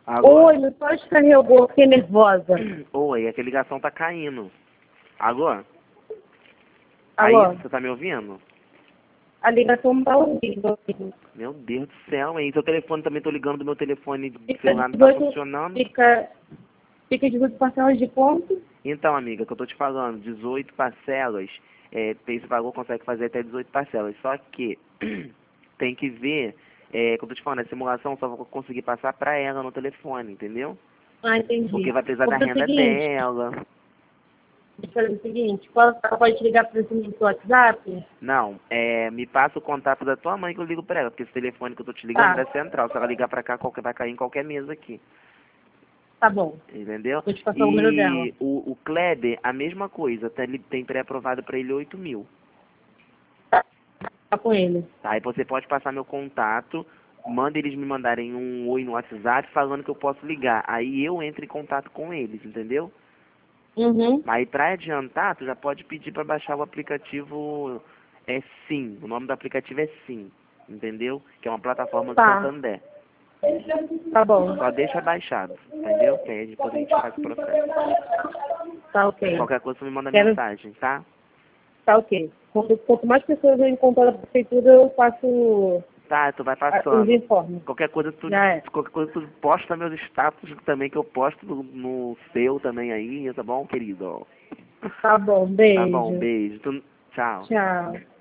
Agora? Oi, não pode carregou, fiquei nervosa. Oi, é que a ligação tá caindo. Alô? Alô? Aí, você tá me ouvindo? A ligação não tá ouvindo. Meu Deus do céu, hein? Seu telefone também, tô ligando do meu telefone Fica celular, não tá 18, funcionando. fica 18 parcelas de quanto? Então, amiga, que eu tô te falando, 18 parcelas, esse valor consegue fazer até 18 parcelas. Só que tem que ver, que eu tô te falando, a simulação só vou conseguir passar pra ela no telefone, entendeu? Ah, entendi. Porque vai precisar Vou da fazer o renda seguinte, dela. deixa eu fazer o seguinte, ela pode ligar para esse número do WhatsApp? Não, me passa o contato da tua mãe que eu ligo pra ela, porque esse telefone que eu tô te ligando Tá, é central. Se ela ligar pra cá, vai cair em qualquer mesa aqui. tá bom. Entendeu? Vou te passar o número dela. E o Kleber, a mesma coisa, ele tem pré-aprovado pra ele 8 mil. Tá com ele. Tá? Aí você pode passar meu contato, manda eles me mandarem um oi no WhatsApp falando que eu posso ligar. Aí eu entro em contato com eles, entendeu? Uhum. Aí pra adiantar, tu já pode pedir pra baixar o aplicativo Sim. O nome do aplicativo é Sim, entendeu? Que é uma plataforma do Tá, Santander. tá bom. Só deixa baixado, entendeu? Que aí depois a gente faz o processo. Tá ok. Qualquer coisa você me manda Quero... mensagem, tá? Tá ok. Quanto mais pessoas eu encontrar da prefeitura, eu faço Tá, tu vai os passando. informes. Já é. Qualquer coisa tu posta meus status também, que eu posto no seu também aí, tá bom, querido? Tá bom, Tá bom, beijo. beijo. Tchau. Tchau.